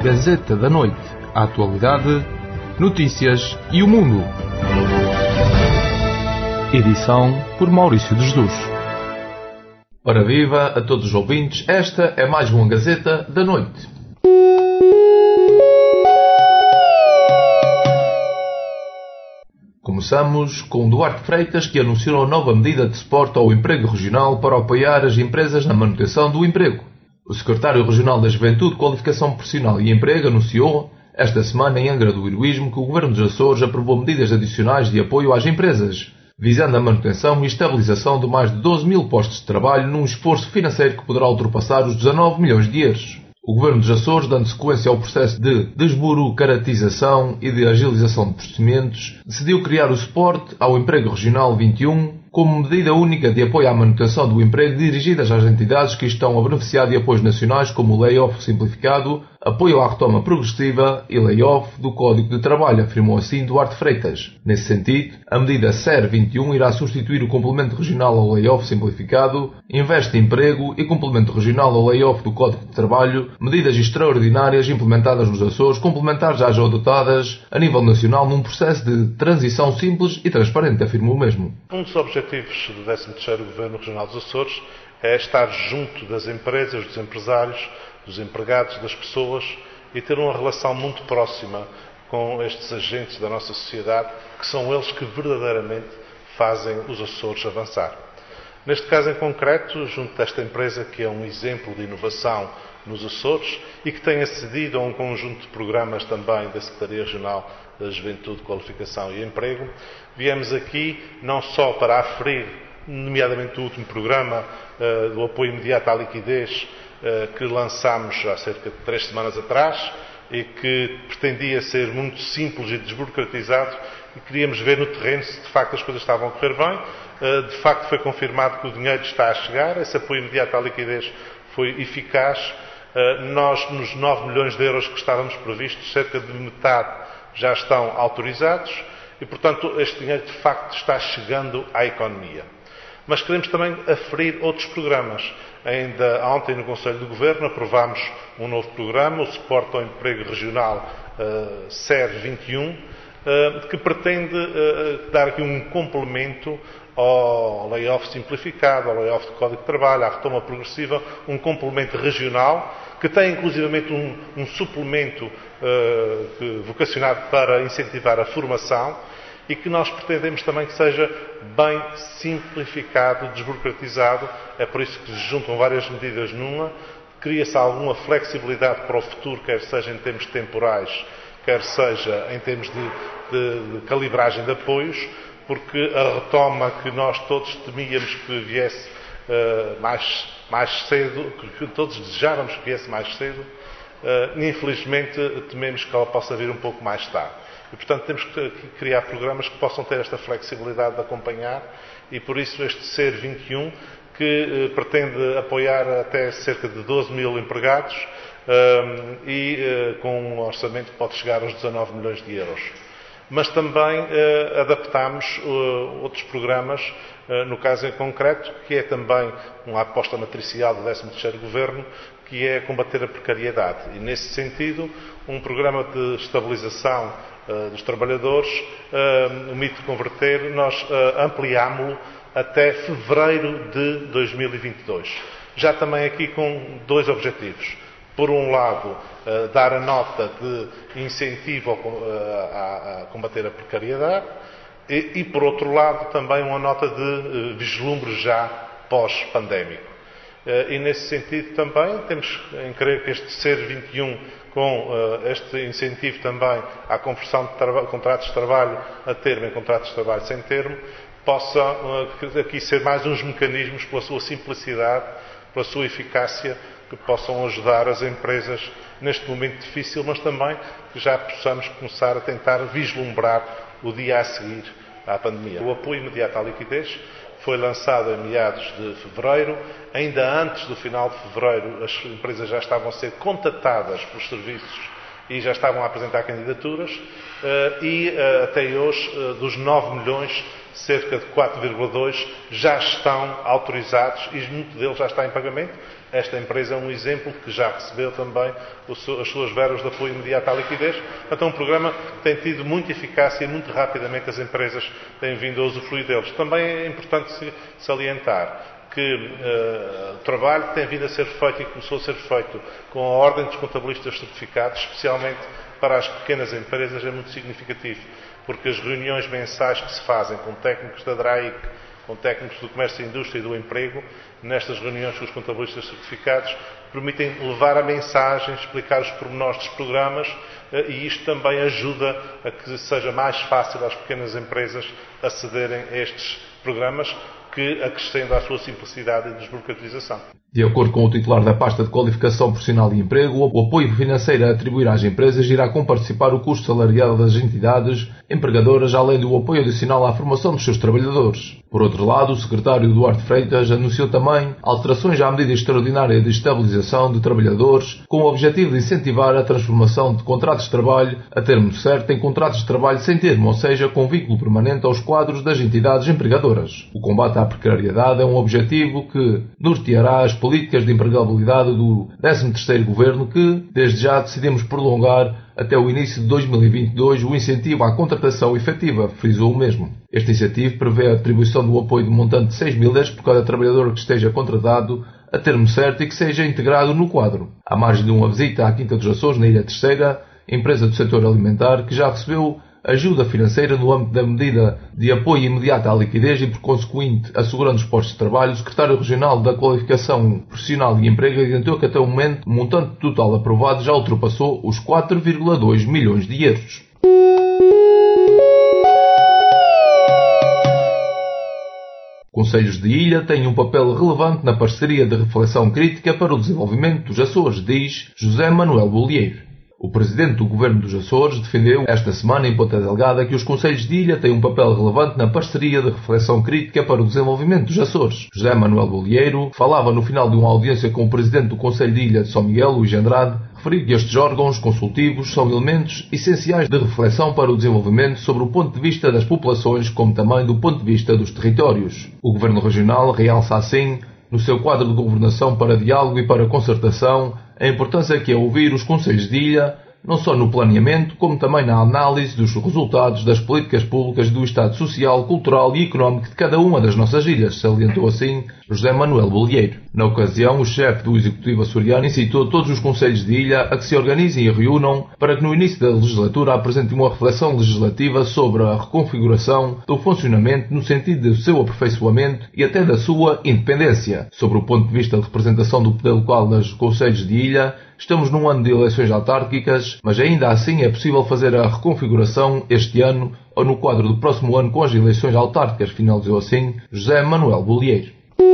Gazeta da Noite. A atualidade, notícias e o mundo. Edição por Maurício de Jesus. Ora viva a todos os ouvintes, esta é mais uma Gazeta da Noite. Começamos com Duarte Freitas, que anunciou a nova medida de suporte ao emprego regional para apoiar as empresas na manutenção do emprego. O secretário regional da Juventude, Qualificação Profissional e Emprego anunciou, esta semana em Angra do Heroísmo, que o Governo dos Açores aprovou medidas adicionais de apoio às empresas, visando a manutenção e estabilização de mais de 12 mil postos de trabalho num esforço financeiro que poderá ultrapassar os 19 milhões de euros. O Governo dos Açores, dando sequência ao processo de desburocratização e de agilização de procedimentos, decidiu criar o suporte ao Emprego Regional 21 como medida única de apoio à manutenção do emprego dirigidas às entidades que estão a beneficiar de apoios nacionais como o Layoff Simplificado, apoio à retoma progressiva e Layoff do Código de Trabalho, afirmou assim Duarte Freitas. Nesse sentido, a medida SER 21 irá substituir o complemento regional ao Layoff Simplificado, Investe Emprego e complemento regional ao Layoff do Código de Trabalho, medidas extraordinárias implementadas nos Açores, complementares já adotadas a nível nacional num processo de transição simples e transparente, afirmou o mesmo. Um dos objetivos do 13º Governo Regional dos Açores é estar junto das empresas, dos empresários, dos empregados, das pessoas e ter uma relação muito próxima com estes agentes da nossa sociedade, que são eles que verdadeiramente fazem os Açores avançar. Neste caso em concreto, junto desta empresa que é um exemplo de inovação nos Açores e que tem acedido a um conjunto de programas também da Secretaria Regional da Juventude, Qualificação e Emprego, viemos aqui não só para aferir, nomeadamente o último programa do apoio imediato à liquidez que lançámos há cerca de 3 semanas atrás e que pretendia ser muito simples e desburocratizado e queríamos ver no terreno se de facto as coisas estavam a correr bem. De facto foi confirmado que o dinheiro está a chegar, esse apoio imediato à liquidez foi eficaz. Nós, nos 9 milhões de euros que estávamos previstos, cerca de metade já estão autorizados e, portanto, este dinheiro de facto está chegando à economia. Mas queremos também aferir outros programas. Ainda ontem, no Conselho do Governo, aprovámos um novo programa, o Suporte ao Emprego Regional SER 21, que pretende dar aqui um complemento ao Layoff Simplificado, ao Layoff do Código de Trabalho, à retoma progressiva, um complemento regional, que tem inclusivamente um suplemento vocacionado para incentivar a formação e que nós pretendemos também que seja bem simplificado, desburocratizado. É por isso que se juntam várias medidas numa, cria-se alguma flexibilidade para o futuro, quer seja em termos temporais, quer seja em termos de calibragem de apoios, porque a retoma que nós todos temíamos que viesse mais cedo, que todos desejávamos que viesse mais cedo, infelizmente tememos que ela possa vir um pouco mais tarde. E, portanto, temos que criar programas que possam ter esta flexibilidade de acompanhar e, por isso, este SER 21, que pretende apoiar até cerca de 12 mil empregados e com um orçamento que pode chegar aos 19 milhões de euros. Mas também adaptamos outros programas, no caso em concreto, que é também uma aposta matricial do 13º Governo, que é combater a precariedade. E, nesse sentido, um programa de estabilização dos trabalhadores, o MIT Converter, nós ampliámo-lo até fevereiro de 2022. Já também aqui com 2 objetivos. Por um lado, dar a nota de incentivo a combater a precariedade e, por outro lado, também uma nota de vislumbre já pós-pandémico. E, nesse sentido, também temos em crer que este SER 21, com este incentivo também à conversão de contratos de trabalho a termo em contratos de trabalho sem termo, possa aqui ser mais uns mecanismos, pela sua simplicidade, pela sua eficácia, que possam ajudar as empresas neste momento difícil, mas também que já possamos começar a tentar vislumbrar o dia a seguir à pandemia. O apoio imediato à liquidez foi lançado em meados de fevereiro. Ainda antes do final de fevereiro, as empresas já estavam a ser contatadas pelos serviços e já estavam a apresentar candidaturas e até hoje, dos 9 milhões, cerca de 4,2 já estão autorizados e muito deles já está em pagamento. Esta empresa é um exemplo que já recebeu também as suas verbas de apoio imediato à liquidez. Então, um programa que tem tido muita eficácia e muito rapidamente as empresas têm vindo a usufruir deles. Também é importante salientar que o trabalho tem vindo a ser feito e começou a ser feito com a Ordem dos Contabilistas Certificados, especialmente para as pequenas empresas, é muito significativo, porque as reuniões mensais que se fazem com técnicos da DRAIC, com técnicos do comércio e indústria e do emprego, nestas reuniões com os contabilistas certificados, permitem levar a mensagem, explicar os pormenores dos programas e isto também ajuda a que seja mais fácil às pequenas empresas acederem a estes programas, que acrescenta à sua simplicidade e desburocratização. De acordo com o titular da pasta de Qualificação Profissional e Emprego, o apoio financeiro a atribuir às empresas irá comparticipar o custo salarial das entidades empregadoras, além do apoio adicional à formação dos seus trabalhadores. Por outro lado, o secretário Duarte Freitas anunciou também alterações à medida extraordinária de estabilização de trabalhadores, com o objetivo de incentivar a transformação de contratos de trabalho a termo certo em contratos de trabalho sem termo, ou seja, com vínculo permanente aos quadros das entidades empregadoras. O combate à precariedade é um objetivo que norteará as políticas de empregabilidade do 13º Governo que, desde já, decidimos prolongar até o início de 2022 o incentivo à contratação efetiva, frisou o mesmo. Este incentivo prevê a atribuição do apoio de montante de 6.000 euros por cada trabalhador que esteja contratado a termo certo e que seja integrado no quadro. À margem de uma visita à Quinta dos Açores, na Ilha Terceira, empresa do setor alimentar, que já recebeu ajuda financeira no âmbito da medida de apoio imediato à liquidez e, por consequente, assegurando os postos de trabalho, o secretário regional da Qualificação Profissional e Emprego adiantou que até o momento o montante total aprovado já ultrapassou os 4,2 milhões de euros. Conselhos de Ilha têm um papel relevante na parceria de reflexão crítica para o desenvolvimento dos Açores, diz José Manuel Bolieiro. O presidente do Governo dos Açores defendeu esta semana em Ponta Delgada que os Conselhos de Ilha têm um papel relevante na parceria de reflexão crítica para o desenvolvimento dos Açores. José Manuel Bolieiro falava no final de uma audiência com o presidente do Conselho de Ilha de São Miguel, Luís Andrade, referiu que estes órgãos consultivos são elementos essenciais de reflexão para o desenvolvimento sobre o ponto de vista das populações, como também do ponto de vista dos territórios. O Governo Regional realça assim, no seu quadro de governação para diálogo e para concertação, a importância que é ouvir os Conselhos de Ilha, não só no planeamento, como também na análise dos resultados das políticas públicas do Estado social, cultural e económico de cada uma das nossas ilhas, salientou assim José Manuel Bolieiro. Na ocasião, o chefe do Executivo açoriano incitou todos os Conselhos de Ilha a que se organizem e reúnam para que no início da legislatura apresentem uma reflexão legislativa sobre a reconfiguração do funcionamento no sentido do seu aperfeiçoamento e até da sua independência. Sobre o ponto de vista de representação do poder local nos Conselhos de Ilha, estamos num ano de eleições autárquicas, mas ainda assim é possível fazer a reconfiguração este ano ou no quadro do próximo ano com as eleições autárquicas, finalizou assim José Manuel Bolieiro.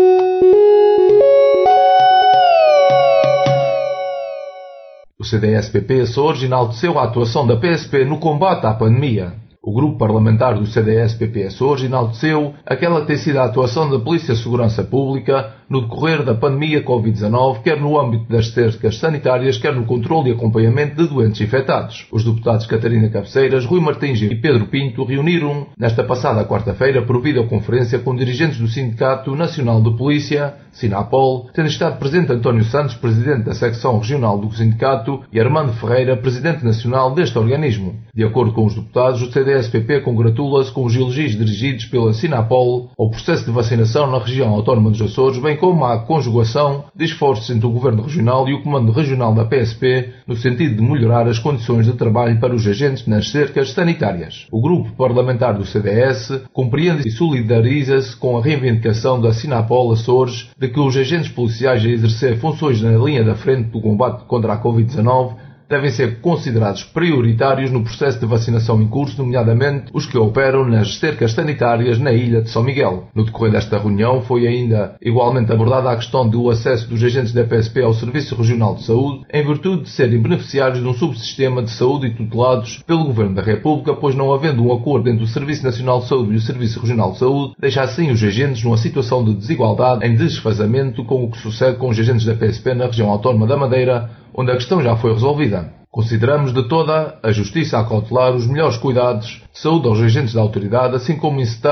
O CDS-PP Açores enalteceu a atuação da PSP no combate à pandemia. O grupo parlamentar do CDS-PP Açores enalteceu aquela que tem sido a atuação da Polícia de Segurança Pública no decorrer da pandemia Covid-19, quer no âmbito das cercas sanitárias, quer no controle e acompanhamento de doentes infectados. Os deputados Catarina Cabeceiras, Rui Martins e Pedro Pinto reuniram nesta passada quarta-feira por videoconferência com dirigentes do Sindicato Nacional de Polícia, Sinapol, tendo estado presente António Santos, presidente da secção regional do sindicato, e Armando Ferreira, presidente nacional deste organismo. De acordo com os deputados, o CDS-PP congratula-se com os elogios dirigidos pela Sinapol ao processo de vacinação na região autónoma dos Açores, bem como à conjugação de esforços entre o Governo Regional e o Comando Regional da PSP no sentido de melhorar as condições de trabalho para os agentes nas cercas sanitárias. O grupo parlamentar do CDS compreende e solidariza-se com a reivindicação da Sinapol Açores de que os agentes policiais a exercer funções na linha da frente do combate contra a Covid-19 devem ser considerados prioritários no processo de vacinação em curso, nomeadamente os que operam nas cercas sanitárias na ilha de São Miguel. No decorrer desta reunião foi ainda igualmente abordada a questão do acesso dos agentes da PSP ao Serviço Regional de Saúde, em virtude de serem beneficiários de um subsistema de saúde e tutelados pelo Governo da República, pois não havendo um acordo entre o Serviço Nacional de Saúde e o Serviço Regional de Saúde, deixa assim os agentes numa situação de desigualdade em desfazamento com o que sucede com os agentes da PSP na região autónoma da Madeira, onde a questão já foi resolvida. Consideramos de toda a justiça a cautelar os melhores cuidados de saúde aos agentes da autoridade, assim como incitar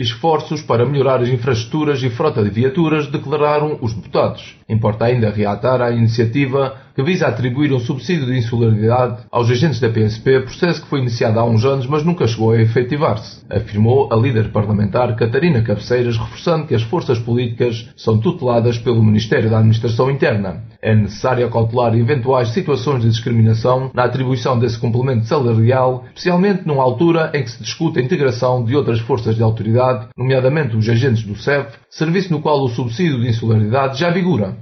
e esforços para melhorar as infraestruturas e frota de viaturas, declararam os deputados. Importa ainda reatar a iniciativa que visa atribuir um subsídio de insularidade aos agentes da PSP, processo que foi iniciado há uns anos, mas nunca chegou a efetivar-se, afirmou a líder parlamentar Catarina Cabeceiras, reforçando que as forças políticas são tuteladas pelo Ministério da Administração Interna. É necessário acautelar eventuais situações de discriminação na atribuição desse complemento salarial, especialmente numa altura em que se discute a integração de outras forças de autoridade, nomeadamente os agentes do SEV, serviço no qual o subsídio de insularidade já vigora.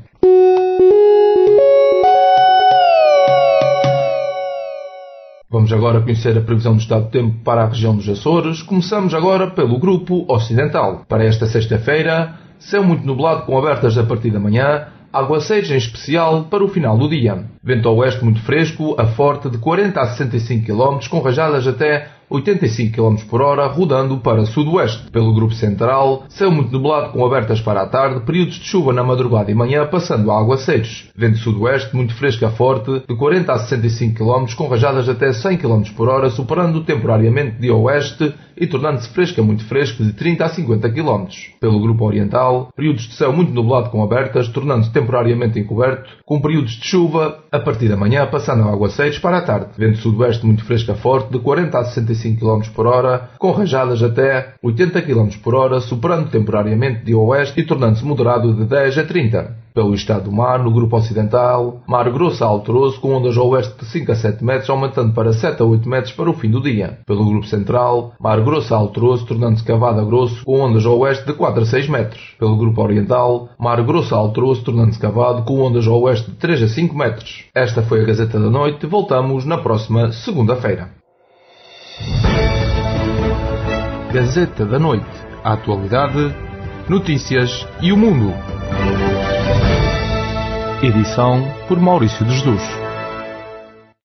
Vamos agora conhecer a previsão do estado do tempo para a região dos Açores. Começamos agora pelo grupo ocidental. Para esta sexta-feira, céu muito nublado com abertas a partir da manhã, aguaceiros em especial para o final do dia. Vento a oeste muito fresco, a forte, de 40 a 65 km, com rajadas até 85 km por hora, rodando para sudoeste. Pelo grupo central, céu muito nublado com abertas para a tarde, períodos de chuva na madrugada e manhã, passando a aguaceiros. Vento sudoeste muito fresco a forte, de 40 a 65 km, com rajadas até 100 km por hora, superando temporariamente de oeste e tornando-se fresco a muito fresco, de 30 a 50 km. Pelo grupo oriental, períodos de céu muito nublado com abertas, tornando-se temporariamente encoberto, com períodos de chuva a partir da manhã, passando a aguaceiros para a tarde. Vento sudoeste muito fresco a forte, de 40 a 65 km por hora, com rajadas até 80 km por hora, superando temporariamente de oeste e tornando-se moderado de 10 a 30. Pelo estado do mar, no grupo ocidental, mar grosso a alturoso, com ondas a oeste de 5 a 7 metros, aumentando para 7 a 8 metros para o fim do dia. Pelo grupo central, mar grosso a alturoso, tornando-se cavado a grosso, com ondas a oeste de 4 a 6 metros. Pelo grupo oriental, mar grosso a alturoso, tornando-se cavado, com ondas a oeste de 3 a 5 metros. Esta foi a Gazeta da Noite. Voltamos na próxima segunda-feira. Gazeta da Noite. A atualidade, notícias e o mundo. Edição por Maurício de Jesus.